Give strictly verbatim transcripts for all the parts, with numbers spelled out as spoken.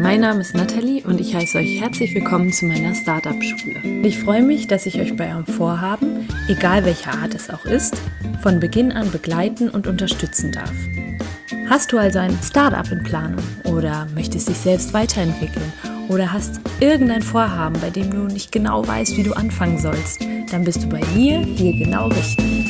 Mein Name ist Nathalie und ich heiße euch herzlich willkommen zu meiner Startup-Schule. Ich freue mich, dass ich euch bei eurem Vorhaben, egal welcher Art es auch ist, von Beginn an begleiten und unterstützen darf. Hast du also ein Startup in Planung oder möchtest dich selbst weiterentwickeln oder hast irgendein Vorhaben, bei dem du nicht genau weißt, wie du anfangen sollst, dann bist du bei mir hier genau richtig.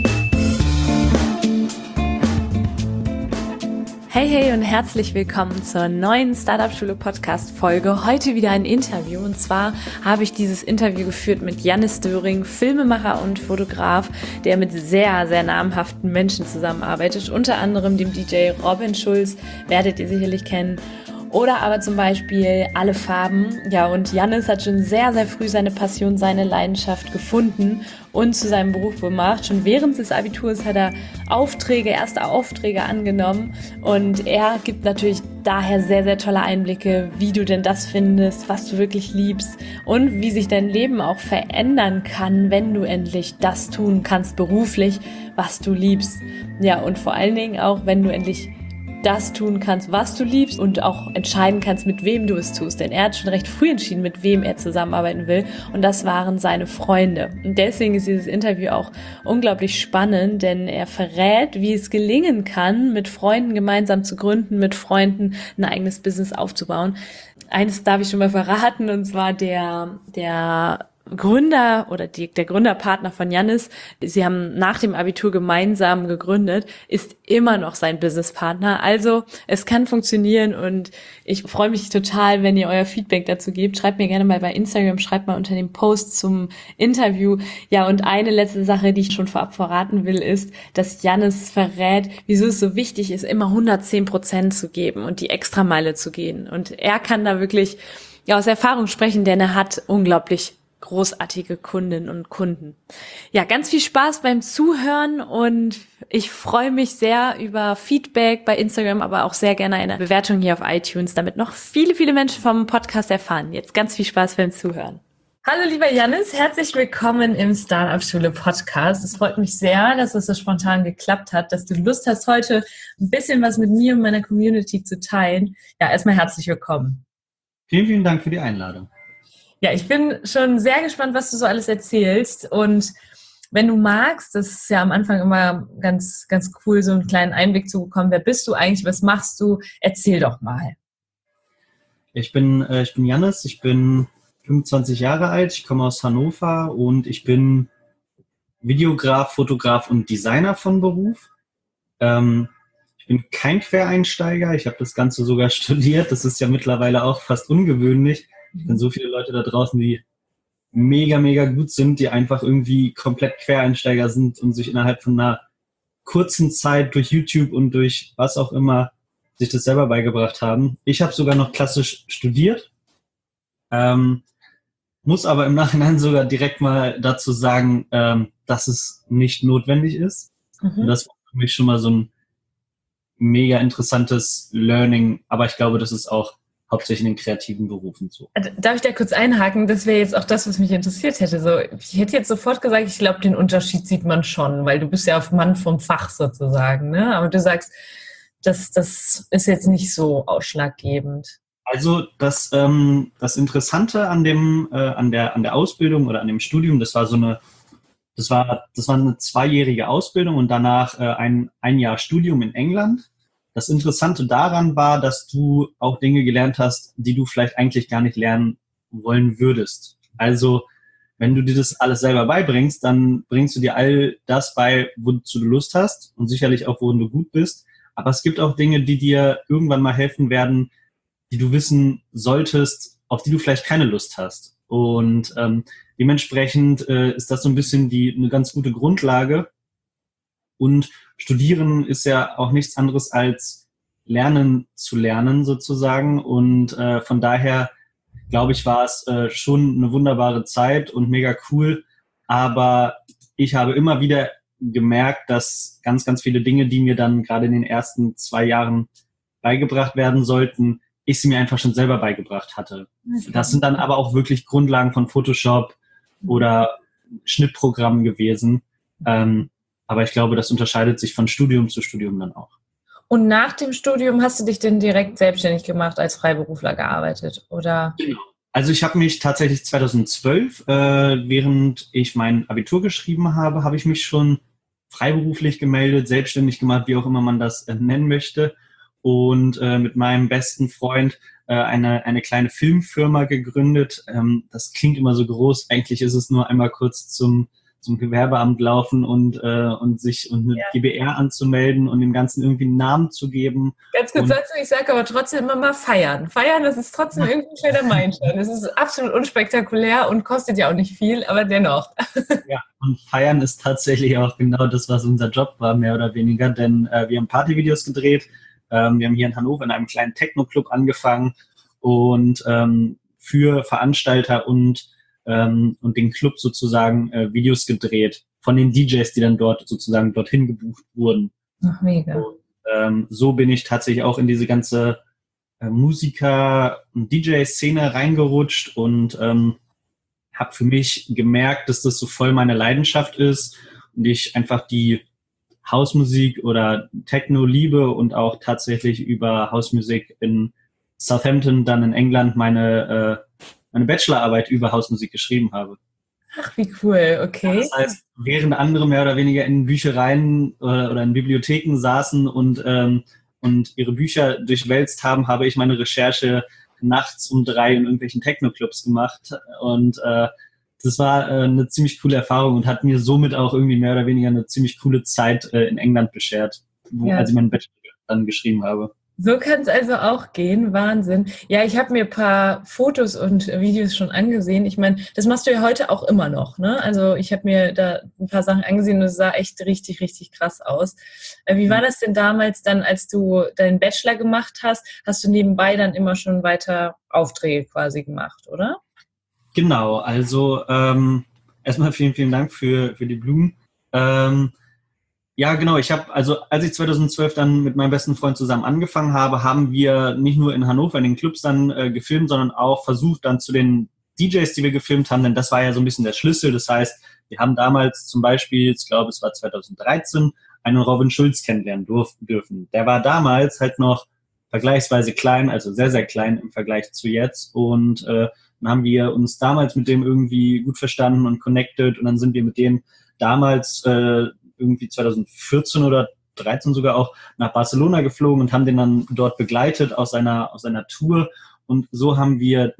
Hey, hey und herzlich willkommen zur neuen Startup-Schule-Podcast-Folge. Heute wieder ein Interview und zwar habe ich dieses Interview geführt mit Jannis Döring, Filmemacher und Fotograf, der mit sehr, sehr namhaften Menschen zusammenarbeitet, unter anderem dem D J Robin Schulz, werdet ihr sicherlich kennen. Oder aber zum Beispiel Alle Farben. Ja, und Jannis hat schon sehr, sehr früh seine Passion, seine Leidenschaft gefunden und zu seinem Beruf gemacht. Schon während des Abiturs hat er Aufträge, erste Aufträge angenommen. Und er gibt natürlich daher sehr, sehr tolle Einblicke, wie du denn das findest, was du wirklich liebst und wie sich dein Leben auch verändern kann, wenn du endlich das tun kannst beruflich, was du liebst. Ja, und vor allen Dingen auch, wenn du endlich das tun kannst, was du liebst und auch entscheiden kannst, mit wem du es tust. Denn er hat schon recht früh entschieden, mit wem er zusammenarbeiten will und das waren seine Freunde. Und deswegen ist dieses Interview auch unglaublich spannend, denn er verrät, wie es gelingen kann, mit Freunden gemeinsam zu gründen, mit Freunden ein eigenes Business aufzubauen. Eines darf ich schon mal verraten und zwar der, der Gründer oder die, der Gründerpartner von Jannis, sie haben nach dem Abitur gemeinsam gegründet, ist immer noch sein Businesspartner. Also es kann funktionieren und ich freue mich total, wenn ihr euer Feedback dazu gebt. Schreibt mir gerne mal bei Instagram, schreibt mal unter dem Post zum Interview. Ja, und eine letzte Sache, die ich schon vorab verraten will, ist, dass Jannis verrät, wieso es so wichtig ist, immer hundertzehn Prozent zu geben und die Extrameile zu gehen. Und er kann da wirklich ja, aus Erfahrung sprechen, denn er hat unglaublich großartige Kundinnen und Kunden. Ja, ganz viel Spaß beim Zuhören und ich freue mich sehr über Feedback bei Instagram, aber auch sehr gerne eine Bewertung hier auf iTunes, damit noch viele, viele Menschen vom Podcast erfahren. Jetzt ganz viel Spaß beim Zuhören. Hallo lieber Jannis, herzlich willkommen im Startup-Schule-Podcast. Es freut mich sehr, dass es so spontan geklappt hat, dass du Lust hast, heute ein bisschen was mit mir und meiner Community zu teilen. Ja, erstmal herzlich willkommen. Vielen, vielen Dank für die Einladung. Ja, ich bin schon sehr gespannt, was du so alles erzählst und wenn du magst, das ist ja am Anfang immer ganz, ganz cool, so einen kleinen Einblick zu bekommen, wer bist du eigentlich, was machst du, erzähl doch mal. Ich bin, äh, ich bin Jannis, ich bin fünfundzwanzig Jahre alt, ich komme aus Hannover und ich bin Videograf, Fotograf und Designer von Beruf. Ähm, ich bin kein Quereinsteiger, ich habe das Ganze sogar studiert, das ist ja mittlerweile auch fast ungewöhnlich. Es sind so viele Leute da draußen, die mega, mega gut sind, die einfach irgendwie komplett Quereinsteiger sind und sich innerhalb von einer kurzen Zeit durch YouTube und durch was auch immer sich das selber beigebracht haben. Ich habe sogar noch klassisch studiert, ähm, muss aber im Nachhinein sogar direkt mal dazu sagen, ähm, dass es nicht notwendig ist. Mhm. Und das war für mich schon mal so ein mega interessantes Learning, aber ich glaube, das ist auch hauptsächlich in den kreativen Berufen so. Darf ich da kurz einhaken? Das wäre jetzt auch das, was mich interessiert hätte. So, ich hätte jetzt sofort gesagt, ich glaube, den Unterschied sieht man schon, weil du bist ja auf Mann vom Fach sozusagen, ne? Aber du sagst, das, das ist jetzt nicht so ausschlaggebend. Also das, ähm, das Interessante an dem, äh, an der, an der Ausbildung oder an dem Studium, das war so eine, das war, das war eine zweijährige Ausbildung und danach äh, ein, ein Jahr Studium in England. Das Interessante daran war, dass du auch Dinge gelernt hast, die du vielleicht eigentlich gar nicht lernen wollen würdest. Also, wenn du dir das alles selber beibringst, dann bringst du dir all das bei, wozu du Lust hast und sicherlich auch, worin du gut bist. Aber es gibt auch Dinge, die dir irgendwann mal helfen werden, die du wissen solltest, auf die du vielleicht keine Lust hast. Und ähm, dementsprechend äh, ist das so ein bisschen die eine ganz gute Grundlage. Und Studieren ist ja auch nichts anderes als Lernen zu lernen sozusagen. Und äh, von daher, glaube ich, war es äh, schon eine wunderbare Zeit und mega cool. Aber ich habe immer wieder gemerkt, dass ganz, ganz viele Dinge, die mir dann gerade in den ersten zwei Jahren beigebracht werden sollten, ich sie mir einfach schon selber beigebracht hatte. Das sind dann aber auch wirklich Grundlagen von Photoshop oder Schnittprogrammen gewesen. Ähm, Aber ich glaube, das unterscheidet sich von Studium zu Studium dann auch. Und nach dem Studium hast du dich denn direkt selbstständig gemacht, als Freiberufler gearbeitet, oder? Genau. Also ich habe mich tatsächlich zweitausendzwölf, äh, während ich mein Abitur geschrieben habe, habe ich mich schon freiberuflich gemeldet, selbstständig gemacht, wie auch immer man das äh, nennen möchte. Und äh, mit meinem besten Freund äh, eine, eine kleine Filmfirma gegründet. Ähm, das klingt immer so groß. Eigentlich ist es nur einmal kurz zum zum Gewerbeamt laufen und, äh, und sich und eine Ja. G b R anzumelden und dem Ganzen irgendwie einen Namen zu geben. Ganz kurz Und dazu, ich sage aber trotzdem immer mal feiern. Feiern, das ist trotzdem irgendwie ein kleiner Meilenstein. Das ist absolut unspektakulär und kostet ja auch nicht viel, aber dennoch. ja, und feiern ist tatsächlich auch genau das, was unser Job war, mehr oder weniger, denn äh, wir haben Partyvideos gedreht. Ähm, wir haben hier in Hannover in einem kleinen Techno-Club angefangen und ähm, für Veranstalter und ähm, und den Club sozusagen äh, Videos gedreht von den D Js, die dann dort sozusagen dorthin gebucht wurden. Ach, mega. Und ähm, so bin ich tatsächlich auch in diese ganze äh, Musiker- und D J-Szene reingerutscht und ähm, habe für mich gemerkt, dass das so voll meine Leidenschaft ist und ich einfach die Hausmusik oder Techno liebe und auch tatsächlich über Hausmusik in Southampton, dann in England, meine, äh, meine Bachelorarbeit über Hausmusik geschrieben habe. Ach, wie cool, okay. Das heißt, während andere mehr oder weniger in Büchereien oder, oder in Bibliotheken saßen und, ähm, und ihre Bücher durchwälzt haben, habe ich meine Recherche nachts um drei in irgendwelchen Techno-Clubs gemacht. Und äh, das war äh, eine ziemlich coole Erfahrung und hat mir somit auch irgendwie mehr oder weniger eine ziemlich coole Zeit äh, in England beschert, wo, Ja. als ich meinen Bachelor dann geschrieben habe. So kann es also auch gehen, Wahnsinn. Ja, ich habe mir ein paar Fotos und Videos schon angesehen. Ich meine, das machst du ja heute auch immer noch, ne? Also ich habe mir da ein paar Sachen angesehen und es sah echt richtig, richtig krass aus. Äh, Wie war das denn damals dann, als du deinen Bachelor gemacht hast? Hast du nebenbei dann immer schon weiter Aufträge quasi gemacht, oder? Genau, also ähm, erstmal vielen, vielen Dank für, für die Blumen. Ähm, Ja, genau. Ich habe, also als ich zweitausendzwölf dann mit meinem besten Freund zusammen angefangen habe, haben wir nicht nur in Hannover in den Clubs dann äh, gefilmt, sondern auch versucht dann zu den D Js, die wir gefilmt haben, denn das war ja so ein bisschen der Schlüssel. Das heißt, wir haben damals zum Beispiel, ich glaube, es war zweitausenddreizehn, einen Robin Schulz kennenlernen durf- dürfen. Der war damals halt noch vergleichsweise klein, also sehr, sehr klein im Vergleich zu jetzt. Und äh, dann haben wir uns damals mit dem irgendwie gut verstanden und connected und dann sind wir mit dem damals äh, irgendwie zweitausendvierzehn oder dreizehn sogar auch nach Barcelona geflogen und haben den dann dort begleitet aus seiner, aus seiner Tour. Und so haben wir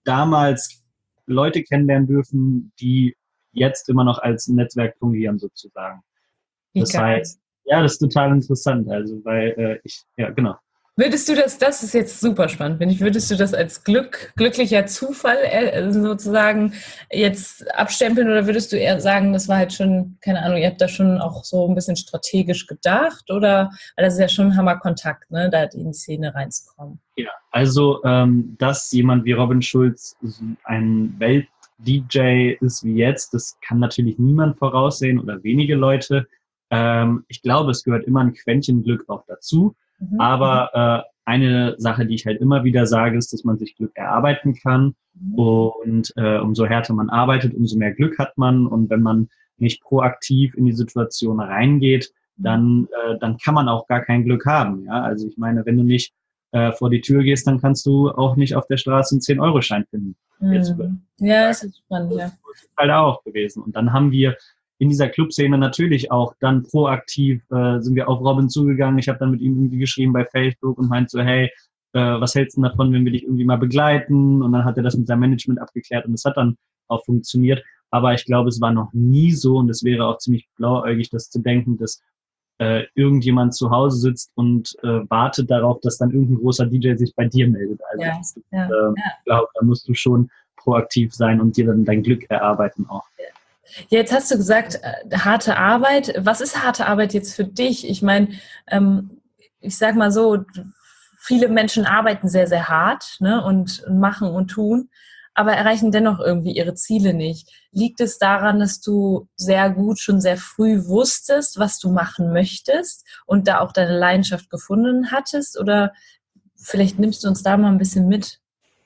damals Leute kennenlernen dürfen, die jetzt immer noch als Netzwerk fungieren sozusagen. Das Egal. heißt, ja, das ist total interessant. Also, weil äh, ich, ja, genau. Würdest du das, das ist jetzt super spannend, finde ich, würdest du das als Glück, glücklicher Zufall äh, sozusagen jetzt abstempeln oder würdest du eher sagen, das war halt schon, keine Ahnung, ihr habt da schon auch so ein bisschen strategisch gedacht oder, weil das ist ja schon ein Hammerkontakt, ne, da in die Szene reinzukommen. Ja, also, ähm, dass jemand wie Robin Schulz ein Welt-D J ist wie jetzt, das kann natürlich niemand voraussehen oder wenige Leute. Ähm, ich glaube, es gehört immer ein Quäntchen Glück auch dazu. Mhm. Aber äh, eine Sache, die ich halt immer wieder sage, ist, dass man sich Glück erarbeiten kann. Mhm. Und äh, umso härter man arbeitet, umso mehr Glück hat man. Und wenn man nicht proaktiv in die Situation reingeht, dann, äh, dann kann man auch gar kein Glück haben. Ja? Also ich meine, wenn du nicht äh, vor die Tür gehst, dann kannst du auch nicht auf der Straße einen zehn-Euro-Schein finden. Jetzt Mhm. Ja, das ist spannend, ja. das ist halt auch gewesen. Und dann haben wir in dieser Clubszene natürlich auch dann proaktiv äh, sind wir auf Robin zugegangen. Ich habe dann mit ihm irgendwie geschrieben bei Facebook und meinte so, hey, äh, was hältst du davon, wenn wir dich irgendwie mal begleiten? Und dann hat er das mit seinem Management abgeklärt und es hat dann auch funktioniert. Aber ich glaube, es war noch nie so und es wäre auch ziemlich blauäugig, das zu denken, dass äh, irgendjemand zu Hause sitzt und äh, wartet darauf, dass dann irgendein großer D J sich bei dir meldet. Also Ja, das, ja, äh, ja. ich glaube, da musst du schon proaktiv sein und dir dann dein Glück erarbeiten auch. Jetzt hast du gesagt, äh, harte Arbeit. Was ist harte Arbeit jetzt für dich? Ich meine, ähm, ich sag mal so, viele Menschen arbeiten sehr, sehr hart, ne, und machen und tun, aber erreichen dennoch irgendwie ihre Ziele nicht. Liegt es daran, dass du sehr gut schon sehr früh wusstest, was du machen möchtest und da auch deine Leidenschaft gefunden hattest? Oder vielleicht nimmst du uns da mal ein bisschen mit?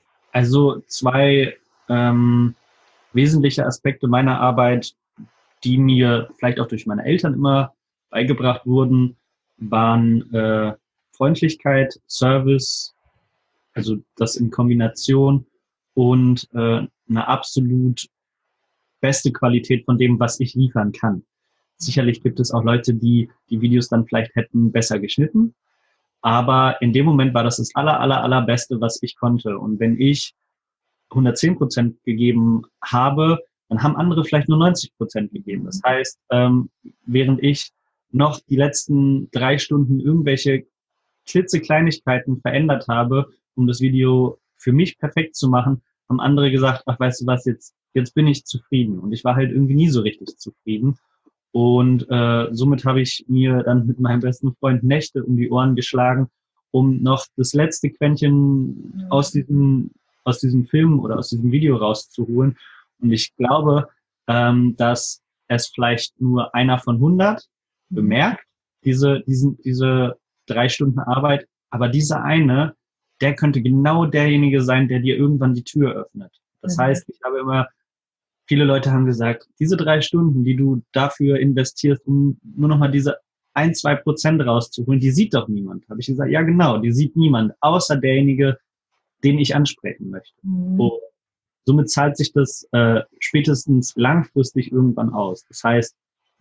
Also zwei ähm, wesentliche Aspekte meiner Arbeit, die mir vielleicht auch durch meine Eltern immer beigebracht wurden, waren äh, Freundlichkeit, Service, also das in Kombination und äh, eine absolut beste Qualität von dem, was ich liefern kann. Sicherlich gibt es auch Leute, die die Videos dann vielleicht hätten besser geschnitten, aber in dem Moment war das das aller, aller, allerbeste, was ich konnte. Und wenn ich hundertzehn Prozent gegeben habe, dann haben andere vielleicht nur neunzig Prozent gegeben. Das heißt, ähm, während ich noch die letzten drei Stunden irgendwelche klitzekleinigkeiten verändert habe, um das Video für mich perfekt zu machen, haben andere gesagt, ach, weißt du was, jetzt, jetzt bin ich zufrieden. Und ich war halt irgendwie nie so richtig zufrieden. Und äh, somit habe ich mir dann mit meinem besten Freund Nächte um die Ohren geschlagen, um noch das letzte Quäntchen aus diesem, aus diesem Film oder aus diesem Video rauszuholen. Und ich glaube, ähm, dass es vielleicht nur einer von hundert bemerkt, diese, diesen, diese drei Stunden Arbeit, aber dieser eine, der könnte genau derjenige sein, der dir irgendwann die Tür öffnet. Das mhm. heißt, ich habe immer, viele Leute haben gesagt, diese drei Stunden, die du dafür investierst, um nur nochmal diese ein, zwei Prozent rauszuholen, die sieht doch niemand. Habe ich gesagt, ja genau, die sieht niemand, außer derjenige, den ich ansprechen möchte. Mhm. Und somit zahlt sich das äh, spätestens langfristig irgendwann aus. Das heißt,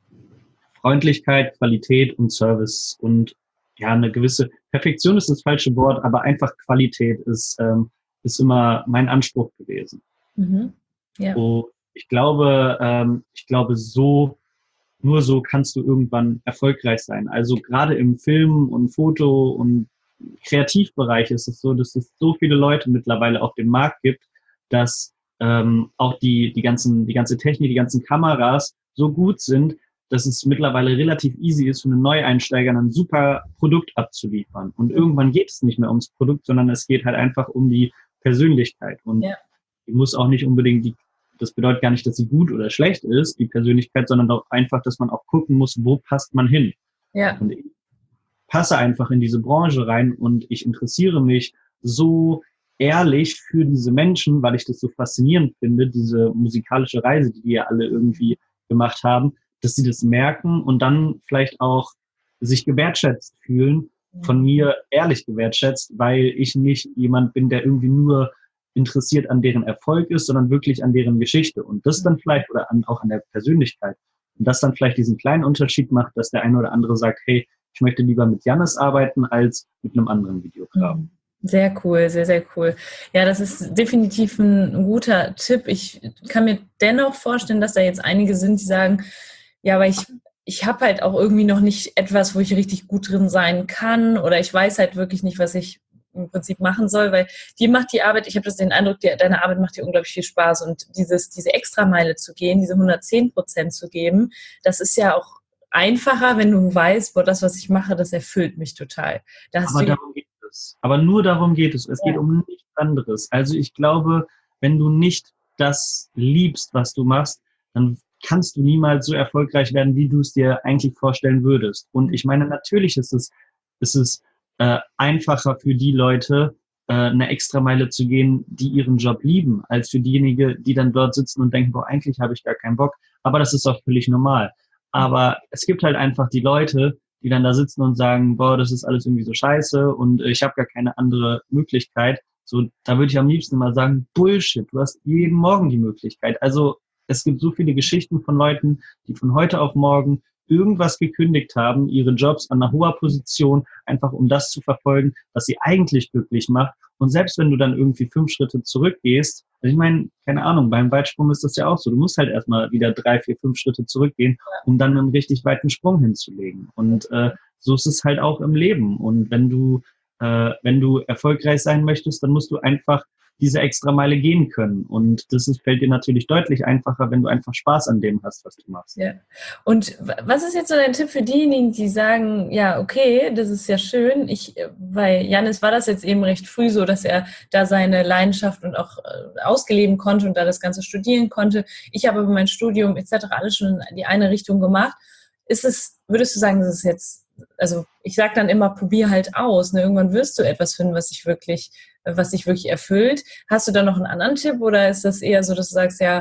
Freundlichkeit, Qualität und Service und ja, eine gewisse Perfektion ist das falsche Wort, aber einfach Qualität ist, ähm, ist immer mein Anspruch gewesen. Mhm. Ja. Und ich glaube, ähm, ich glaube, so, nur so kannst du irgendwann erfolgreich sein. Also gerade im Film und Foto und Kreativbereich ist es so, dass es so viele Leute mittlerweile auf dem Markt gibt, dass ähm, auch die, die ganzen, die ganze Technik, die ganzen Kameras so gut sind, dass es mittlerweile relativ easy ist, für einen Neueinsteiger ein super Produkt abzuliefern. Und irgendwann geht es nicht mehr ums Produkt, sondern es geht halt einfach um die Persönlichkeit. Und ja. die muss auch nicht unbedingt, die, das bedeutet gar nicht, dass sie gut oder schlecht ist, die Persönlichkeit, sondern auch einfach, dass man auch gucken muss, wo passt man hin. Ja. Und ich passe einfach in diese Branche rein und ich interessiere mich so ehrlich für diese Menschen, weil ich das so faszinierend finde, diese musikalische Reise, die die ja alle irgendwie gemacht haben, dass sie das merken und dann vielleicht auch sich gewertschätzt fühlen, von mir ehrlich gewertschätzt, weil ich nicht jemand bin, der irgendwie nur interessiert an deren Erfolg ist, sondern wirklich an deren Geschichte. Und das dann vielleicht, oder an, auch an der Persönlichkeit, und das dann vielleicht diesen kleinen Unterschied macht, dass der eine oder andere sagt, hey, ich möchte lieber mit Jannis arbeiten, als mit einem anderen Videograf. Sehr cool, sehr, sehr cool. Ja, das ist definitiv ein guter Tipp. Ich kann mir dennoch vorstellen, dass da jetzt einige sind, die sagen, ja, aber ich, ich habe halt auch irgendwie noch nicht etwas, wo ich richtig gut drin sein kann, oder ich weiß halt wirklich nicht, was ich im Prinzip machen soll, weil dir macht die Arbeit, ich habe das den Eindruck, die, deine Arbeit macht dir unglaublich viel Spaß, und dieses, diese Extrameile zu gehen, diese hundertzehn Prozent zu geben, das ist ja auch einfacher, wenn du weißt, boah, das, was ich mache, das erfüllt mich total. Da hast aber du darum geht es. Aber nur darum geht es. Es ja. geht um nichts anderes. Also ich glaube, wenn du nicht das liebst, was du machst, dann kannst du niemals so erfolgreich werden, wie du es dir eigentlich vorstellen würdest. Und ich meine, natürlich ist es, ist es äh, einfacher für die Leute, äh, eine Extrameile zu gehen, die ihren Job lieben, als für diejenigen, die dann dort sitzen und denken, boah, eigentlich habe ich gar keinen Bock. Aber das ist auch völlig normal. Aber es gibt halt einfach die Leute, die dann da sitzen und sagen, boah, das ist alles irgendwie so scheiße und ich habe gar keine andere Möglichkeit. So, da würde ich am liebsten mal sagen, Bullshit, du hast jeden Morgen die Möglichkeit. Also es gibt so viele Geschichten von Leuten, die von heute auf morgen irgendwas gekündigt haben, ihre Jobs an einer hoher Position, einfach um das zu verfolgen, was sie eigentlich glücklich macht. Und selbst wenn du dann irgendwie fünf Schritte zurückgehst, also ich meine, keine Ahnung, beim Weitsprung ist das ja auch so. Du musst halt erstmal wieder drei, vier, fünf Schritte zurückgehen, um dann einen richtig weiten Sprung hinzulegen. Und äh, so ist es halt auch im Leben. Und wenn du, äh, wenn du erfolgreich sein möchtest, dann musst du einfach diese Extrameile gehen können. Und das ist, fällt dir natürlich deutlich einfacher, wenn du einfach Spaß an dem hast, was du machst. Ja. Und was ist jetzt so dein Tipp für diejenigen, die sagen, ja, okay, das ist ja schön. Ich, bei Jannis war das jetzt eben recht früh so, dass er da seine Leidenschaft und auch äh, ausgeleben konnte und da das Ganze studieren konnte. Ich habe aber mein Studium et cetera alles schon in die eine Richtung gemacht. Ist es, würdest du sagen, das ist jetzt, also ich sage dann immer, probier halt aus. Ne? Irgendwann wirst du etwas finden, was dich wirklich, was dich wirklich erfüllt. Hast du da noch einen anderen Tipp, oder ist das eher so, dass du sagst, ja,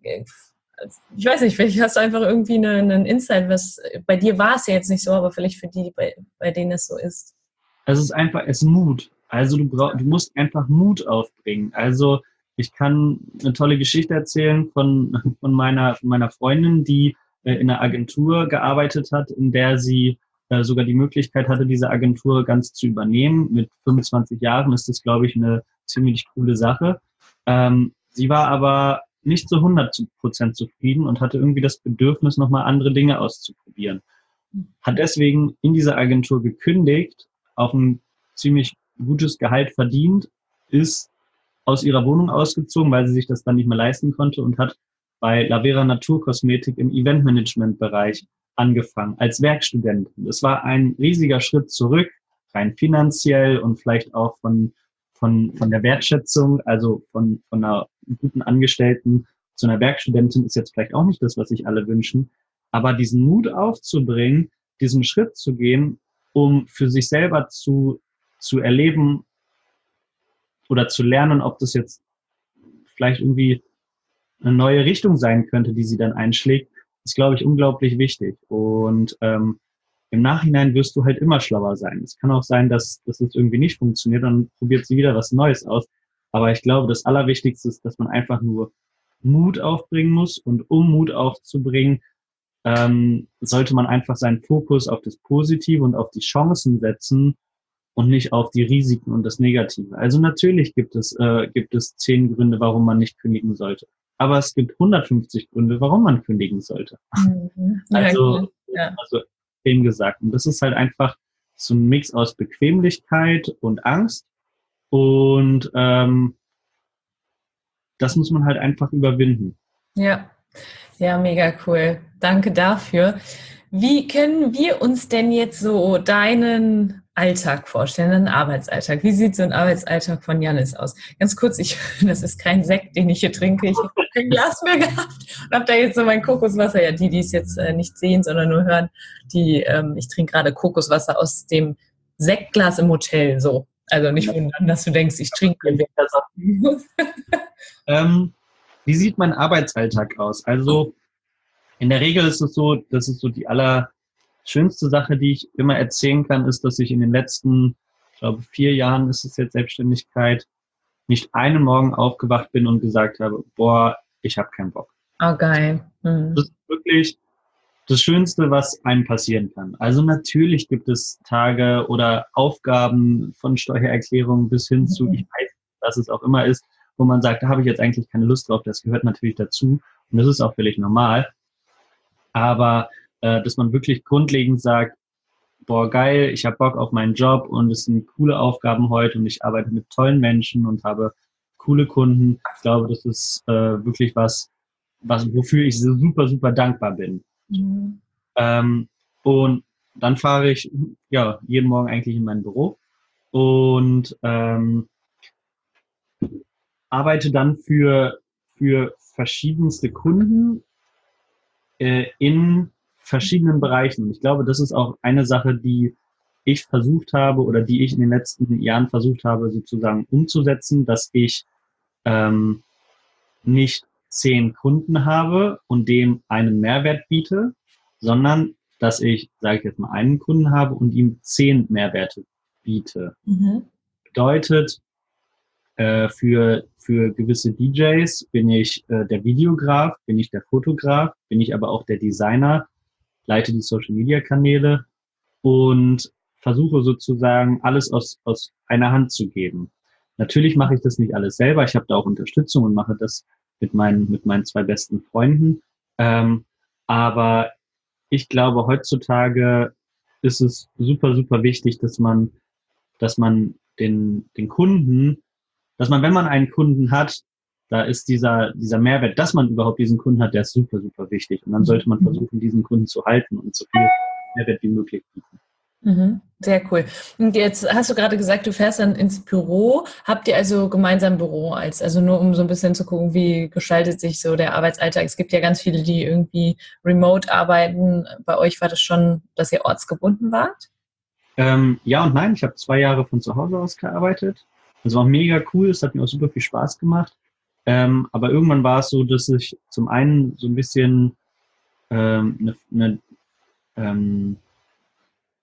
ich weiß nicht, vielleicht hast du einfach irgendwie einen, einen Insight, was bei dir war es ja jetzt nicht so, aber vielleicht für die, bei, bei denen es so ist. es ist einfach, es ist Mut. Also du brauch, du musst einfach Mut aufbringen. Also ich kann eine tolle Geschichte erzählen von, von meiner, von meiner Freundin, die äh, in einer Agentur gearbeitet hat, in der sie äh, sogar die Möglichkeit hatte, diese Agentur ganz zu übernehmen. Mit fünfundzwanzig Jahren ist das, glaube ich, eine ziemlich coole Sache. Ähm, sie war aber nicht zu hundert Prozent zufrieden und hatte irgendwie das Bedürfnis, nochmal andere Dinge auszuprobieren. Hat deswegen in dieser Agentur gekündigt, auch ein ziemlich gutes Gehalt verdient, ist aus ihrer Wohnung ausgezogen, weil sie sich das dann nicht mehr leisten konnte und hat bei Lavera Naturkosmetik im Eventmanagement-Bereich angefangen, als Werkstudentin. Das war ein riesiger Schritt zurück, rein finanziell und vielleicht auch von, von, von der Wertschätzung, also von, von einer guten Angestellten zu einer Werkstudentin ist jetzt vielleicht auch nicht das, was sich alle wünschen, aber diesen Mut aufzubringen, diesen Schritt zu gehen, um für sich selber zu, zu erleben oder zu lernen, ob das jetzt vielleicht irgendwie eine neue Richtung sein könnte, die sie dann einschlägt, ist, glaube ich, unglaublich wichtig. Und ähm, im Nachhinein wirst du halt immer schlauer sein. Es kann auch sein, dass, dass es irgendwie nicht funktioniert, dann probiert sie wieder was Neues aus. Aber ich glaube, das Allerwichtigste ist, dass man einfach nur Mut aufbringen muss. Und um Mut aufzubringen, ähm, sollte man einfach seinen Fokus auf das Positive und auf die Chancen setzen und nicht auf die Risiken und das Negative. Also natürlich gibt es, äh, gibt es zehn Gründe, warum man nicht kündigen sollte. Aber es gibt hundertfünfzig Gründe, warum man kündigen sollte. Mhm. Ja, Also, ja. also eben gesagt. Und das ist halt einfach so ein Mix aus Bequemlichkeit und Angst. Und ähm, das muss man halt einfach überwinden. Ja, ja, mega cool. Danke dafür. Wie können wir uns denn jetzt so deinen Alltag vorstellen, deinen Arbeitsalltag? Wie sieht so ein Arbeitsalltag von Jannis aus? Ganz kurz, ich, das ist kein Sekt, den ich hier trinke. Ich habe kein Glas mehr gehabt und habe da jetzt so mein Kokoswasser. Ja, die, die es jetzt äh, nicht sehen, sondern nur hören, die, ähm, ich trinke gerade Kokoswasser aus dem Sektglas im Hotel. So, also nicht wundern, dass du denkst, ich trinke. ähm, wie sieht mein Arbeitsalltag aus? Also in der Regel ist es so, das ist so die allerschönste Sache, die ich immer erzählen kann, ist, dass ich in den letzten, ich glaube, vier Jahren ist es jetzt Selbstständigkeit, nicht einen Morgen aufgewacht bin und gesagt habe, boah, ich habe keinen Bock. Oh, geil. Mhm. Das ist wirklich das Schönste, was einem passieren kann. Also natürlich gibt es Tage oder Aufgaben von Steuererklärungen bis hin zu, ich weiß, was es auch immer ist, wo man sagt, da habe ich jetzt eigentlich keine Lust drauf. Das gehört natürlich dazu und das ist auch völlig normal. Aber äh, dass man wirklich grundlegend sagt, boah, geil, ich habe Bock auf meinen Job und es sind coole Aufgaben heute und ich arbeite mit tollen Menschen und habe coole Kunden. Ich glaube, das ist äh, wirklich was, was, wofür ich so super, super dankbar bin. Mhm. Ähm, und dann fahre ich ja jeden Morgen eigentlich in mein Büro und ähm, arbeite dann für, für verschiedenste Kunden äh, in verschiedenen Bereichen. Ich glaube, das ist auch eine Sache, die ich versucht habe oder die ich in den letzten Jahren versucht habe, sozusagen umzusetzen, dass ich ähm, nicht zehn Kunden habe und dem einen Mehrwert biete, sondern dass ich, sage ich jetzt mal, einen Kunden habe und ihm zehn Mehrwerte biete. Mhm. Bedeutet, äh, für, für gewisse D Js bin ich äh, der Videograf, bin ich der Fotograf, bin ich aber auch der Designer, leite die Social-Media-Kanäle und versuche sozusagen alles aus, aus einer Hand zu geben. Natürlich mache ich das nicht alles selber. Ich habe da auch Unterstützung und mache das mit meinen, mit meinen zwei besten Freunden. Ähm, aber ich glaube, heutzutage ist es super, super wichtig, dass man, dass man den, den Kunden, dass man, wenn man einen Kunden hat, da ist dieser, dieser Mehrwert, dass man überhaupt diesen Kunden hat, der ist super, super wichtig. Und dann sollte man versuchen, diesen Kunden zu halten und so viel Mehrwert wie möglich bieten. Mhm, sehr cool. Und jetzt hast du gerade gesagt, du fährst dann ins Büro. Habt ihr also gemeinsam Büro als, also nur um so ein bisschen zu gucken, wie gestaltet sich so der Arbeitsalltag? Es gibt ja ganz viele, die irgendwie remote arbeiten. Bei euch war das schon, dass ihr ortsgebunden wart? Ähm, ja und nein. Ich habe zwei Jahre von zu Hause aus gearbeitet. Das war mega cool. Es hat mir auch super viel Spaß gemacht. Ähm, aber irgendwann war es so, dass ich zum einen so ein bisschen ähm, eine, eine ähm,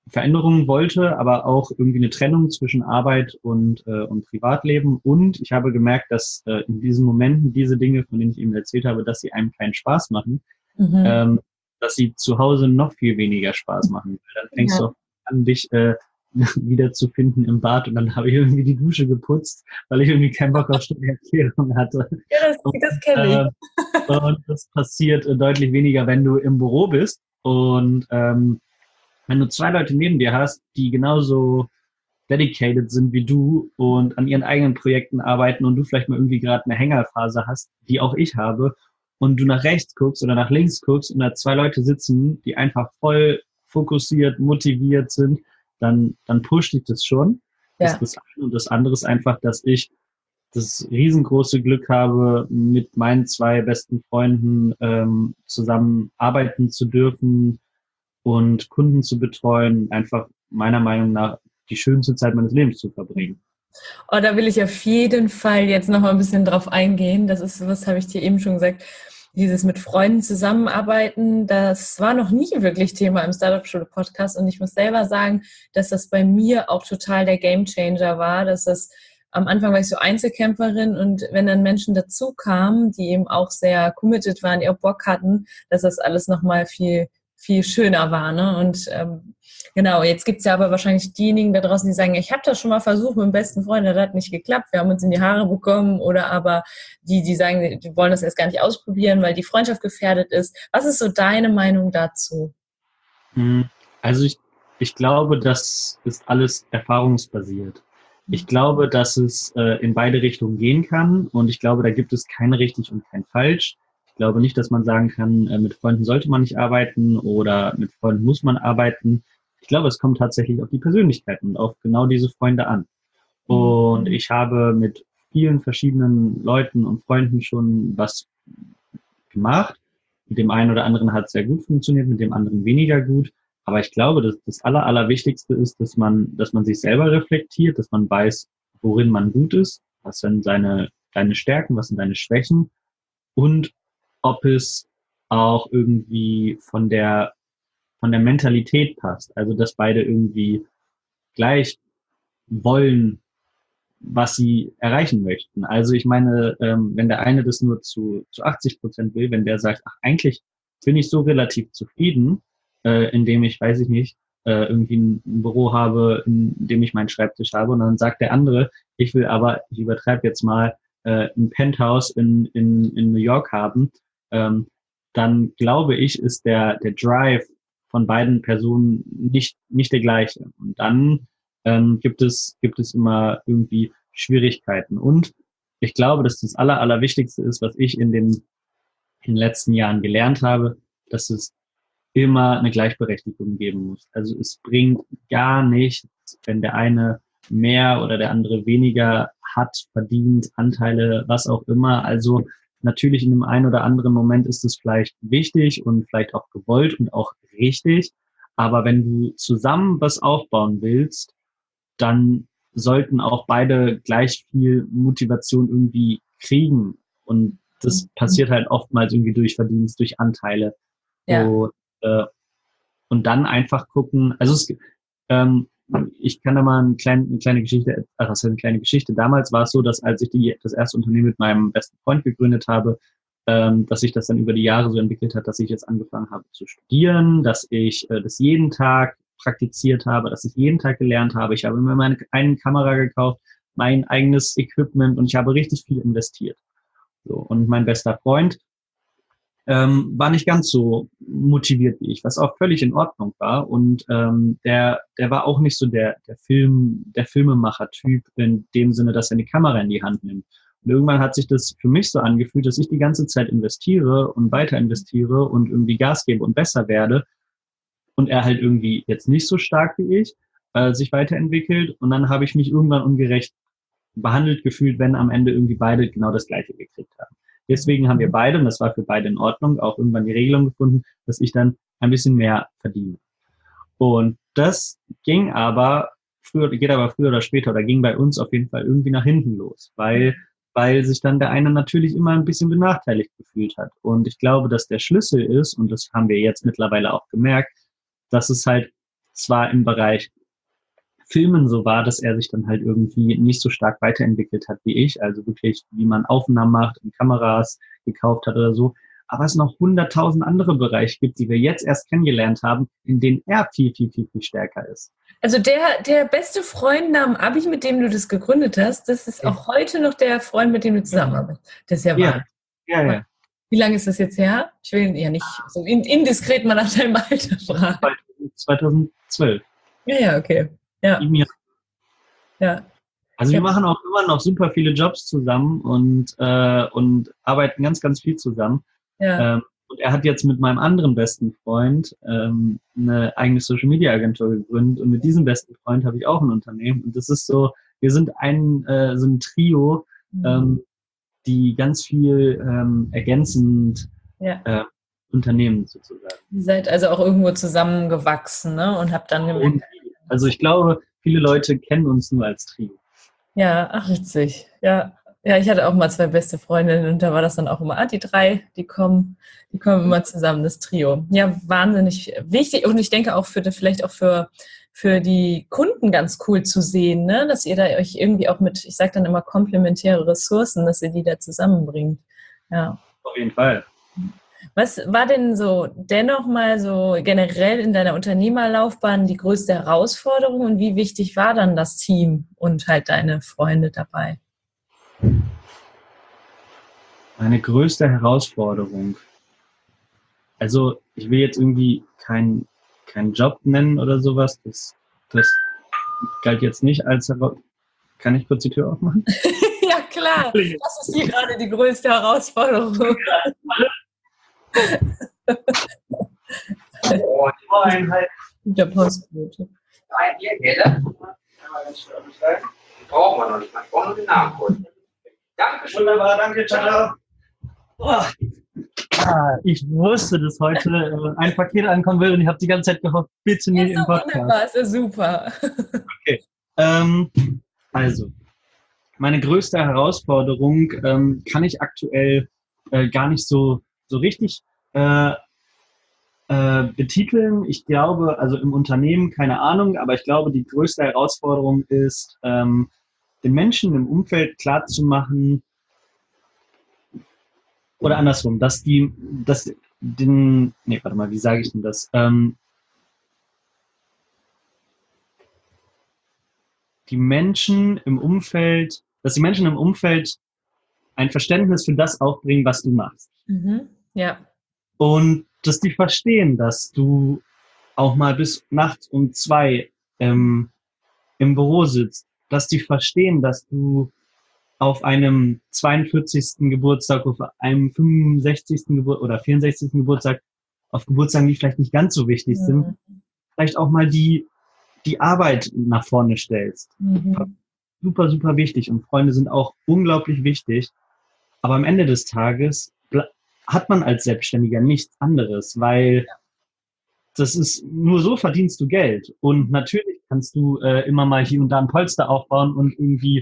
Veränderungen wollte, aber auch irgendwie eine Trennung zwischen Arbeit und, äh, und Privatleben. Und ich habe gemerkt, dass äh, in diesen Momenten diese Dinge, von denen ich eben erzählt habe, dass sie einem keinen Spaß machen, Mhm. ähm, dass sie zu Hause noch viel weniger Spaß machen. Weil dann fängst Ja. du auch an, dich äh, wiederzufinden im Bad und dann habe ich irgendwie die Dusche geputzt, weil ich irgendwie keinen Bock auf Steuererklärung hatte. Ja, das, Und, das kenne ich. äh, und das passiert äh, deutlich weniger, wenn du im Büro bist. Und ähm, wenn du zwei Leute neben dir hast, die genauso dedicated sind wie du und an ihren eigenen Projekten arbeiten und du vielleicht mal irgendwie gerade eine Hängerphase hast, die auch ich habe, und du nach rechts guckst oder nach links guckst und da zwei Leute sitzen, die einfach voll fokussiert, motiviert sind, dann, dann pusht dich das schon. Das Ja. ist das eine. Und das andere ist einfach, dass ich das riesengroße Glück habe, mit meinen zwei besten Freunden ähm, zusammen arbeiten zu dürfen und Kunden zu betreuen, einfach meiner Meinung nach die schönste Zeit meines Lebens zu verbringen. Oh, da will ich auf jeden Fall jetzt noch mal ein bisschen drauf eingehen. Das ist, was habe ich dir eben schon gesagt, dieses mit Freunden zusammenarbeiten, das war noch nie wirklich Thema im Startup-Schule-Podcast. Und ich muss selber sagen, dass das bei mir auch total der Gamechanger war, dass das am Anfang war ich so Einzelkämpferin und wenn dann Menschen dazu kamen, die eben auch sehr committed waren, die auch Bock hatten, dass das alles nochmal viel, viel schöner war. Ne? Und ähm, genau, jetzt gibt's ja aber wahrscheinlich diejenigen da draußen, die sagen, ich habe das schon mal versucht mit dem besten Freund, das hat nicht geklappt, wir haben uns in die Haare bekommen, oder aber die, die sagen, die wollen das erst gar nicht ausprobieren, weil die Freundschaft gefährdet ist. Was ist so deine Meinung dazu? Also ich, ich glaube, das ist alles erfahrungsbasiert. Ich glaube, dass es äh, in beide Richtungen gehen kann und ich glaube, da gibt es kein richtig und kein falsch. Ich glaube nicht, dass man sagen kann, äh, mit Freunden sollte man nicht arbeiten oder mit Freunden muss man arbeiten. Ich glaube, es kommt tatsächlich auf die Persönlichkeiten und auf genau diese Freunde an. Und ich habe mit vielen verschiedenen Leuten und Freunden schon was gemacht. Mit dem einen oder anderen hat es sehr gut funktioniert, mit dem anderen weniger gut. Aber ich glaube, dass das Aller, Allerwichtigste ist, dass man, dass man sich selber reflektiert, dass man weiß, worin man gut ist, was sind seine, deine Stärken, was sind deine Schwächen und ob es auch irgendwie von der, von der Mentalität passt. Also, dass beide irgendwie gleich wollen, was sie erreichen möchten. Also ich meine, ähm, wenn der eine das nur zu, zu achtzig Prozent will, wenn der sagt, ach, eigentlich bin ich so relativ zufrieden, äh, indem ich, weiß ich nicht, äh, irgendwie ein, ein Büro habe, in dem ich meinen Schreibtisch habe, und dann sagt der andere, ich will aber, ich übertreibe jetzt mal, äh, ein Penthouse in, in, in New York haben, ähm, dann glaube ich, ist der, der Drive von beiden Personen nicht, nicht der gleiche. Und dann ähm, gibt es, gibt es immer irgendwie Schwierigkeiten. Und ich glaube, dass das Aller, Allerwichtigste ist, was ich in den, in den letzten Jahren gelernt habe, dass es immer eine Gleichberechtigung geben muss. Also es bringt gar nichts, wenn der eine mehr oder der andere weniger hat, verdient, Anteile, was auch immer. Also natürlich in dem einen oder anderen Moment ist es vielleicht wichtig und vielleicht auch gewollt und auch richtig. Aber wenn du zusammen was aufbauen willst, dann sollten auch beide gleich viel Motivation irgendwie kriegen. Und das passiert halt oftmals irgendwie durch Verdienst, durch Anteile. Ja. Und, äh, und dann einfach gucken, also es, ähm, ich kann da mal eine kleine, eine kleine Geschichte, ach, was ist eine kleine Geschichte. Damals war es so, dass als ich die, das erste Unternehmen mit meinem besten Freund gegründet habe, ähm, dass sich das dann über die Jahre so entwickelt hat, dass ich jetzt angefangen habe zu studieren, dass ich äh, das jeden Tag praktiziert habe, dass ich jeden Tag gelernt habe. Ich habe mir meine eine Kamera gekauft, mein eigenes Equipment und ich habe richtig viel investiert. So, und mein bester Freund ähm, war nicht ganz so motiviert wie ich, was auch völlig in Ordnung war. Und ähm, der, der war auch nicht so der, der Film, der Filmemacher-Typ in dem Sinne, dass er eine Kamera in die Hand nimmt. Und irgendwann hat sich das für mich so angefühlt, dass ich die ganze Zeit investiere und weiter investiere und irgendwie Gas gebe und besser werde. Und er halt irgendwie jetzt nicht so stark wie ich, äh, sich weiterentwickelt. Und dann habe ich mich irgendwann ungerecht behandelt gefühlt, wenn am Ende irgendwie beide genau das Gleiche gekriegt haben. Deswegen haben wir beide, und das war für beide in Ordnung, auch irgendwann die Regelung gefunden, dass ich dann ein bisschen mehr verdiene. Und das ging aber früher, geht aber früher oder später, oder ging bei uns auf jeden Fall irgendwie nach hinten los, weil, weil sich dann der eine natürlich immer ein bisschen benachteiligt gefühlt hat. Und ich glaube, dass der Schlüssel ist, und das haben wir jetzt mittlerweile auch gemerkt, dass es halt zwar im Bereich Filmen so war, dass er sich dann halt irgendwie nicht so stark weiterentwickelt hat wie ich, also wirklich, wie man Aufnahmen macht und Kameras gekauft hat oder so, aber es noch hunderttausend andere Bereiche gibt, die wir jetzt erst kennengelernt haben, in denen er viel, viel, viel, viel stärker ist. Also der, der beste Freund nach dem Abi, mit dem du das gegründet hast, das ist auch heute noch der Freund, mit dem du zusammenarbeitest. Das ist ja wahr. Ja, ja, ja. Wie lange ist das jetzt her? Ich will ja nicht so indiskret mal nach deinem Alter fragen. zweitausendzwölf. Ja, ja, okay. Ja. Ja. Also ja. wir machen auch immer noch super viele Jobs zusammen und, äh, und arbeiten ganz, ganz viel zusammen. Ja. Ähm, und er hat jetzt mit meinem anderen besten Freund ähm, eine eigene Social-Media-Agentur gegründet und mit diesem besten Freund habe ich auch ein Unternehmen und das ist so, wir sind ein, äh, so ein Trio, mhm. ähm, die ganz viel ähm, ergänzend ja. äh, Unternehmen sozusagen. Ihr seid also auch irgendwo zusammengewachsen, ne? Und habt dann gemerkt. Also ich glaube, viele Leute kennen uns nur als Trio. Ja, ach witzig. Ja. Ja, ich hatte auch mal zwei beste Freundinnen und da war das dann auch immer, ah, die drei, die kommen, die kommen immer zusammen, das Trio. Ja, wahnsinnig wichtig und ich denke auch für vielleicht auch für, für die Kunden ganz cool zu sehen, ne? Dass ihr da euch irgendwie auch mit, ich sage dann immer komplementäre Ressourcen, dass ihr die da zusammenbringt. Ja. Auf jeden Fall. Was war denn so dennoch mal so generell in deiner Unternehmerlaufbahn die größte Herausforderung und wie wichtig war dann das Team und halt deine Freunde dabei? Meine größte Herausforderung. Also ich will jetzt irgendwie keinen keinen Job nennen oder sowas. Das, das galt jetzt nicht als Herausforderung. Kann ich kurz die Tür aufmachen? Ja, klar. Das ist hier gerade die größte Herausforderung. Oh, die Einheit. Der Postbote. Nein, hier, Gelle. Brauchen wir noch nicht mal. Ich brauche nur den Namen kurz. Danke schön. Wunderbar, danke, ciao. Oh. Ah, ich wusste, dass heute äh, ein Paket ankommen will und ich habe die ganze Zeit gehofft, bitte nie im Podcast. Wunderbar, ist ja super. Okay. Ähm, also, meine größte Herausforderung ähm, kann ich aktuell äh, gar nicht so, so richtig äh, äh, betiteln. Ich glaube, also im Unternehmen, keine Ahnung, aber ich glaube, die größte Herausforderung ist, ähm, den Menschen im Umfeld klarzumachen, oder andersrum, dass die, dass den, nee, warte mal, wie sage ich denn das? Ähm, die Menschen im Umfeld, dass die Menschen im Umfeld ein Verständnis für das aufbringen, was du machst. Mhm. Ja. Und dass die verstehen, dass du auch mal bis nachts um zwei ähm, im Büro sitzt, dass die verstehen, dass du auf einem zweiundvierzigsten Geburtstag, auf einem fünfundsechzigsten Geburtstag oder vierundsechzigsten Geburtstag, auf Geburtstagen, die vielleicht nicht ganz so wichtig sind, mhm. vielleicht auch mal die, die Arbeit nach vorne stellst. Mhm. Super, super wichtig. Und Freunde sind auch unglaublich wichtig. Aber am Ende des Tages hat man als Selbstständiger nichts anderes, weil ja. das ist, nur so verdienst du Geld. Und natürlich kannst du äh, immer mal hier und da ein Polster aufbauen und irgendwie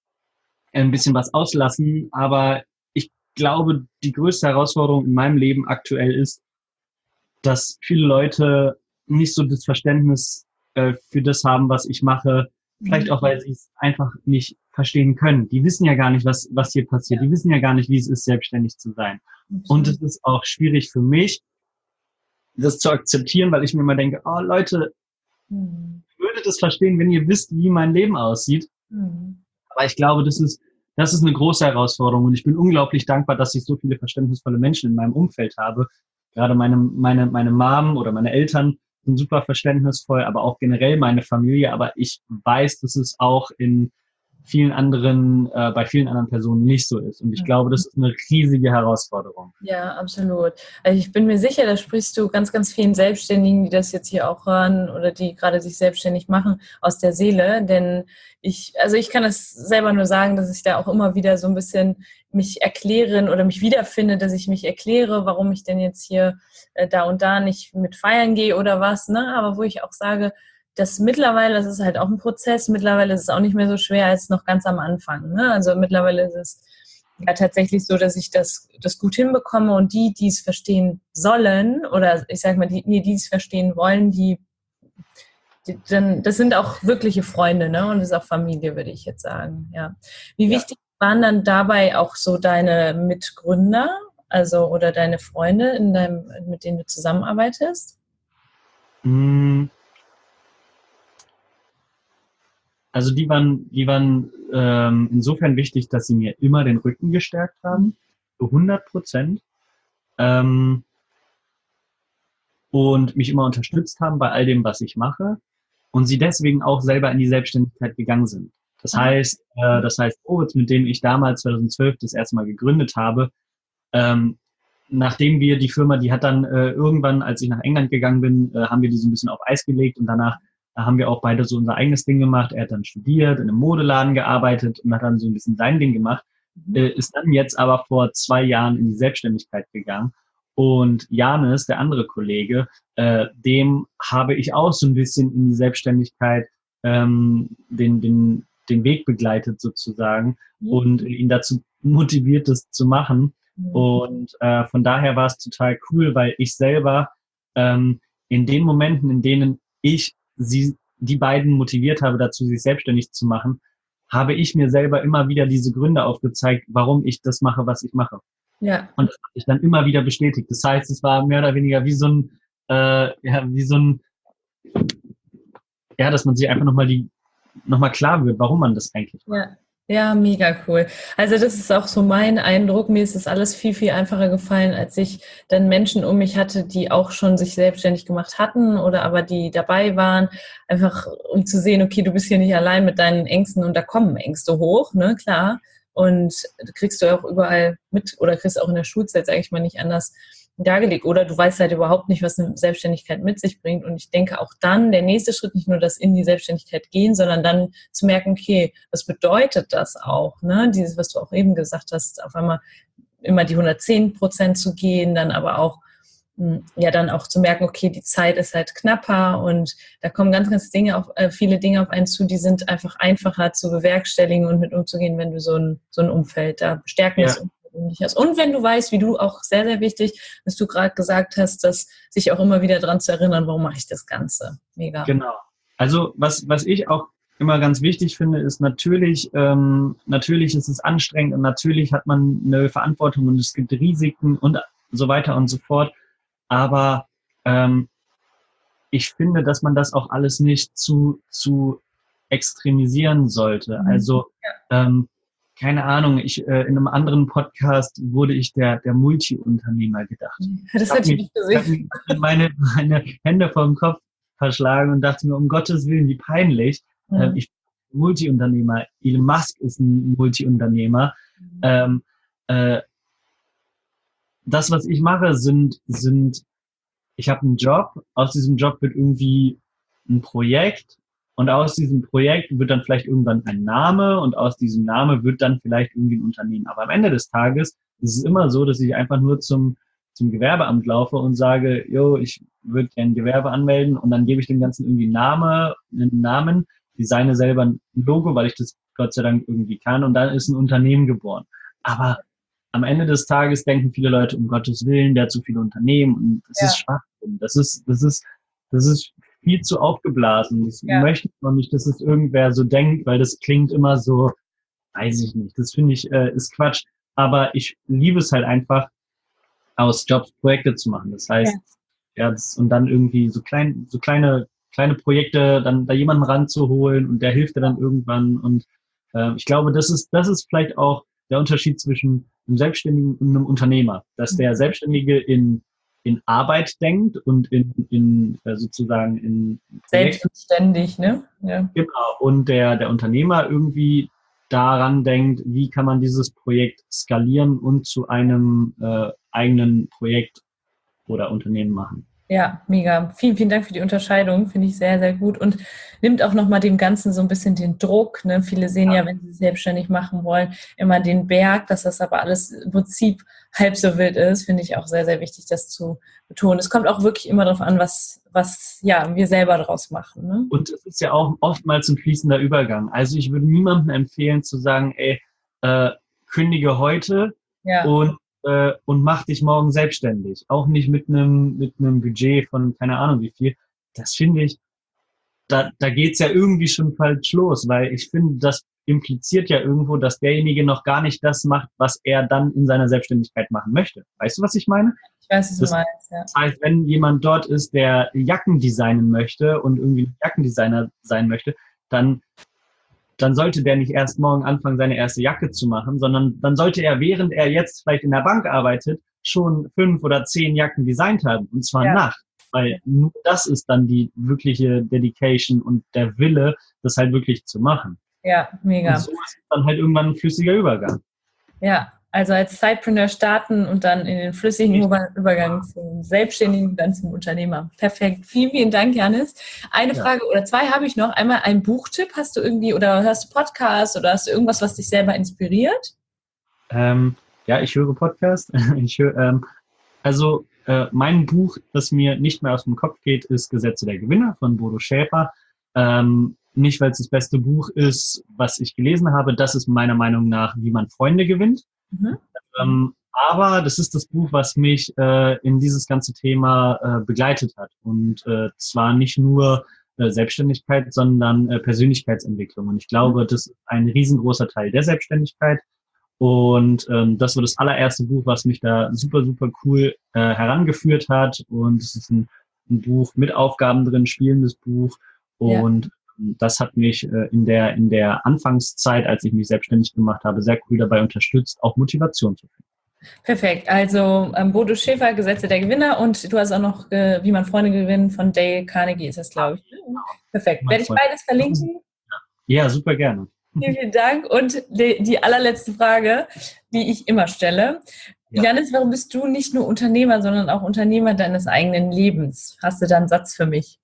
ein bisschen was auslassen, aber ich glaube, die größte Herausforderung in meinem Leben aktuell ist, dass viele Leute nicht so das Verständnis äh, für das haben, was ich mache, vielleicht auch, weil sie es einfach nicht verstehen können. Die wissen ja gar nicht, was, was hier passiert. Die wissen ja gar nicht, wie es ist, selbstständig zu sein. Und es ist auch schwierig für mich, das zu akzeptieren, weil ich mir immer denke, oh Leute, mhm. ihr würdet es verstehen, wenn ihr wisst, wie mein Leben aussieht. Mhm. Aber ich glaube, das ist, das ist eine große Herausforderung und ich bin unglaublich dankbar, dass ich so viele verständnisvolle Menschen in meinem Umfeld habe. Gerade meine, meine, meine Mom oder meine Eltern sind super verständnisvoll, aber auch generell meine Familie. Aber ich weiß, dass es auch in vielen anderen, äh, bei vielen anderen Personen nicht so ist. Und ich glaube, das ist eine riesige Herausforderung. Ja, absolut. Also ich bin mir sicher, da sprichst du ganz, ganz vielen Selbstständigen, die das jetzt hier auch hören oder die gerade sich selbstständig machen, aus der Seele. Denn ich, also ich kann das selber nur sagen, dass ich da auch immer wieder so ein bisschen mich erklären oder mich wiederfinde, dass ich mich erkläre, warum ich denn jetzt hier äh, da und da nicht mit feiern gehe oder was, ne? Aber wo ich auch sage, dass mittlerweile, das ist halt auch ein Prozess, mittlerweile ist es auch nicht mehr so schwer als noch ganz am Anfang. Ne? Also mittlerweile ist es ja tatsächlich so, dass ich das, das gut hinbekomme und die, die es verstehen sollen oder ich sag mal, die, die es verstehen wollen, die die, dann, das sind auch wirkliche Freunde, ne? Und das ist auch Familie, würde ich jetzt sagen, ja. Wie Ja. wichtig waren dann dabei auch so deine Mitgründer, also oder deine Freunde, in deinem, mit denen du zusammenarbeitest? Mm, Also die waren, die waren ähm, insofern wichtig, dass sie mir immer den Rücken gestärkt haben, zu hundert Prozent. Ähm, und mich immer unterstützt haben bei all dem, was ich mache. Und sie deswegen auch selber in die Selbstständigkeit gegangen sind. Das heißt, äh, das heißt, Moritz, mit dem ich damals zweitausendzwölf das erste Mal gegründet habe, ähm, nachdem wir die Firma, die hat dann äh, irgendwann, als ich nach England gegangen bin, äh, haben wir die so ein bisschen auf Eis gelegt und danach äh, haben wir auch beide so unser eigenes Ding gemacht. Er hat dann studiert, in einem Modeladen gearbeitet und hat dann so ein bisschen sein Ding gemacht, äh, ist dann jetzt aber vor zwei Jahren in die Selbstständigkeit gegangen. Und Janis, der andere Kollege, äh, dem habe ich auch so ein bisschen in die Selbstständigkeit ähm, den, den, den Weg begleitet sozusagen Mhm. und ihn dazu motiviert, das zu machen. Und äh, von daher war es total cool, weil ich selber ähm, in den Momenten, in denen ich sie, die beiden motiviert habe, dazu sich selbstständig zu machen, habe ich mir selber immer wieder diese Gründe aufgezeigt, warum ich das mache, was ich mache. Ja. Und das hat sich dann immer wieder bestätigt. Das heißt, es war mehr oder weniger wie so ein, äh, ja, wie so ein, ja, dass man sich einfach nochmal die, nochmal klar wird, warum man das eigentlich macht. Ja. Ja, mega cool. Also das ist auch so mein Eindruck. Mir ist das alles viel, viel einfacher gefallen, als ich dann Menschen um mich hatte, die auch schon sich selbstständig gemacht hatten oder aber die dabei waren, einfach um zu sehen, okay, du bist hier nicht allein mit deinen Ängsten und da kommen Ängste hoch, ne, klar. Und kriegst du auch überall mit oder kriegst auch in der Schulzeit, sage ich mal, nicht anders dargelegt. Oder du weißt halt überhaupt nicht, was eine Selbstständigkeit mit sich bringt. Und ich denke auch dann, der nächste Schritt, nicht nur das in die Selbstständigkeit gehen, sondern dann zu merken, okay, was bedeutet das auch? Ne? Dieses, was du auch eben gesagt hast, auf einmal immer die hundertzehn Prozent zu gehen, dann aber auch, ja, dann auch zu merken, okay, die Zeit ist halt knapper und da kommen ganz, ganz Dinge auf, äh, viele Dinge auf einen zu, die sind einfach einfacher zu bewerkstelligen und mit umzugehen, wenn du so ein, so ein Umfeld da bestärkendes Ja. Umfeld um dich hast. Und wenn du weißt, wie du auch sehr, sehr wichtig, dass du gerade gesagt hast, dass sich auch immer wieder daran zu erinnern, warum mache ich das Ganze? Mega. Genau. Also was, was ich auch immer ganz wichtig finde, ist natürlich, ähm, natürlich ist es anstrengend und natürlich hat man eine Verantwortung und es gibt Risiken und so weiter und so fort. Aber ähm, ich finde, dass man das auch alles nicht zu, zu extremisieren sollte. Mhm. Also ähm, keine Ahnung, ich äh, in einem anderen Podcast wurde ich der, der Multi-Unternehmer gedacht. Das hatte ich nicht Ich habe gesehen. mir meine, meine Hände vor dem Kopf verschlagen und dachte mir, um Gottes Willen, wie peinlich. Mhm. Ähm, ich bin Multi-Unternehmer. Elon Musk ist ein Multi-Unternehmer. Mhm. Ähm, äh, das, was ich mache, sind, sind, ich habe einen Job, aus diesem Job wird irgendwie ein Projekt und aus diesem Projekt wird dann vielleicht irgendwann ein Name und aus diesem Name wird dann vielleicht irgendwie ein Unternehmen. Aber am Ende des Tages ist es immer so, dass ich einfach nur zum, zum Gewerbeamt laufe und sage, jo, ich würde gerne ein Gewerbe anmelden und dann gebe ich dem Ganzen irgendwie einen Name, einen Namen, designe selber ein Logo, weil ich das Gott sei Dank irgendwie kann und dann ist ein Unternehmen geboren. Aber am Ende des Tages denken viele Leute, um Gottes Willen, der hat zu viele Unternehmen und das Ja. ist Schwachsinn. Das ist, das ist, das ist viel zu aufgeblasen. Ich Ja. möchte noch nicht, dass es irgendwer so denkt, weil das klingt immer so, weiß ich nicht. Das finde ich, äh, ist Quatsch. Aber ich liebe es halt einfach, aus Jobs Projekte zu machen. Das heißt, ja, das, und dann irgendwie so klein, so kleine, kleine Projekte, dann da jemanden ranzuholen und der hilft dir dann irgendwann. Und äh, ich glaube, das ist, das ist vielleicht auch der Unterschied zwischen einem Selbstständigen und einem Unternehmer, dass der Selbstständige in in Arbeit denkt und in, in äh, sozusagen in Projekte. Selbstständig, ne? Ja. Genau. Und der der Unternehmer irgendwie daran denkt, wie kann man dieses Projekt skalieren und zu einem äh, eigenen Projekt oder Unternehmen machen. Ja, mega. Vielen, vielen Dank für die Unterscheidung. Finde ich sehr, sehr gut und nimmt auch nochmal dem Ganzen so ein bisschen den Druck. Ne? Viele sehen ja, wenn sie sich selbstständig machen wollen, immer den Berg, dass das aber alles im Prinzip halb so wild ist. Finde ich auch sehr, sehr wichtig, das zu betonen. Es kommt auch wirklich immer darauf an, was, was ja, wir selber daraus machen. Ne? Und es ist ja auch oftmals ein fließender Übergang. Also ich würde niemandem empfehlen zu sagen, ey, äh, kündige heute Ja. und äh, und mach dich morgen selbstständig. Auch nicht mit einem mit einem Budget von keine Ahnung wie viel. Das finde ich, da, da geht's ja irgendwie schon falsch los, weil ich finde, das impliziert ja irgendwo, dass derjenige noch gar nicht das macht, was er dann in seiner Selbstständigkeit machen möchte. Weißt du, was ich meine? Ich weiß, was du Das, meinst, ja. das heißt, wenn jemand dort ist, der Jacken designen möchte und irgendwie ein Jackendesigner sein möchte, dann, dann sollte der nicht erst morgen anfangen, seine erste Jacke zu machen, sondern dann sollte er, während er jetzt vielleicht in der Bank arbeitet, schon fünf oder zehn Jacken designt haben. Und zwar Ja. nachts. Weil nur das ist dann die wirkliche Dedication und der Wille, das halt wirklich zu machen. Ja, mega. Und so ist dann halt irgendwann ein flüssiger Übergang. Ja, also als Sidepreneur starten und dann in den flüssigen Über- Übergang zum Selbstständigen, dann zum Unternehmer. Perfekt. Vielen, vielen Dank, Jannis. Eine Ja. Frage oder zwei habe ich noch. Einmal ein Buchtipp. Hast du irgendwie oder hörst du Podcasts oder hast du irgendwas, was dich selber inspiriert? Ähm, ja, ich höre Podcast. Ich höre, ähm, also äh, mein Buch, das mir nicht mehr aus dem Kopf geht, ist Gesetze der Gewinner von Bodo Schäfer. Ähm, nicht, weil es das beste Buch ist, was ich gelesen habe. Das ist meiner Meinung nach, wie man Freunde gewinnt. Mhm. Ähm, aber das ist das Buch, was mich äh, in dieses ganze Thema äh, begleitet hat. Und äh, zwar nicht nur äh, Selbstständigkeit, sondern äh, Persönlichkeitsentwicklung. Und ich glaube, das ist ein riesengroßer Teil der Selbstständigkeit. Und ähm, das war das allererste Buch, was mich da super, super cool äh, herangeführt hat. Und es ist ein, ein Buch mit Aufgaben drin, spielendes Buch. Und ja. das hat mich äh, in der in der Anfangszeit, als ich mich selbstständig gemacht habe, sehr cool dabei unterstützt, auch Motivation zu finden. Perfekt. Also ähm, Bodo Schäfer, Gesetze der Gewinner, und du hast auch noch, äh, wie man Freunde gewinnt, von Dale Carnegie ist das, glaube ich. Perfekt. Werde ich beides verlinken? Ja, super gerne. Vielen, vielen Dank. Und die, die allerletzte Frage, die ich immer stelle. Ja. Jannis, warum bist du nicht nur Unternehmer, sondern auch Unternehmer deines eigenen Lebens? Hast du da einen Satz für mich?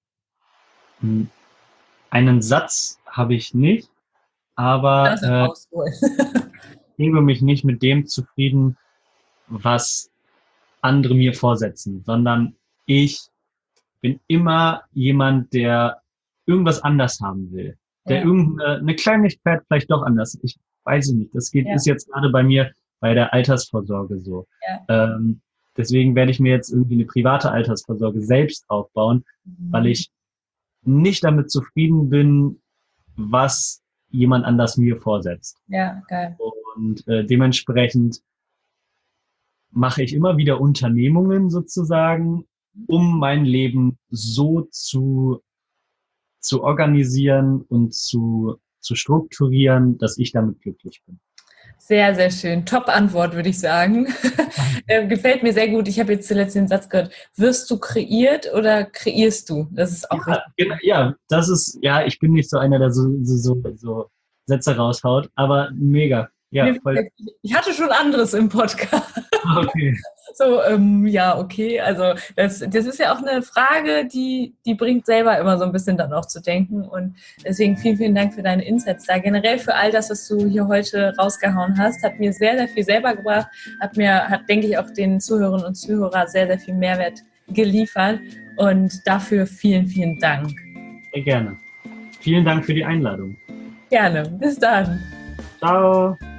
Einen Satz habe ich nicht, aber äh, ich gebe mich nicht mit dem zufrieden, was andere mir vorsetzen, sondern ich bin immer jemand, der irgendwas anders haben will. Der ja. irgendeine Kleinigkeit vielleicht doch anders. Ich weiß es nicht. Das geht, ja. ist jetzt gerade bei mir bei der Altersvorsorge so. Ja. Ähm, deswegen werde ich mir jetzt irgendwie eine private Altersvorsorge selbst aufbauen, mhm. weil ich nicht damit zufrieden bin, was jemand anders mir vorsetzt. Ja, geil. Und äh, dementsprechend mache ich immer wieder Unternehmungen sozusagen, um mein Leben so zu zu organisieren und zu, zu strukturieren, dass ich damit glücklich bin. Sehr, sehr schön. Top-Antwort, würde ich sagen. äh, gefällt mir sehr gut. Ich habe jetzt zuletzt den Satz gehört, wirst du kreiert oder kreierst du? Das ist auch ja, richtig. Genau, ja, das ist, ja, ich bin nicht so einer, der so, so, so, so Sätze raushaut, aber mega. Ja, voll. Ich hatte schon anderes im Podcast. Okay. So, ähm, ja, okay. Also das, das ist ja auch eine Frage, die, die bringt selber immer so ein bisschen dann auch zu denken. Und deswegen vielen, vielen Dank für deine Insights da. Generell für all das, was du hier heute rausgehauen hast, hat mir sehr, sehr viel selber gebracht. Hat mir, hat, denke ich, auch den Zuhörerinnen und Zuhörern sehr, sehr viel Mehrwert geliefert. Und dafür vielen, vielen Dank. Sehr gerne. Vielen Dank für die Einladung. Gerne. Bis dann. Ciao.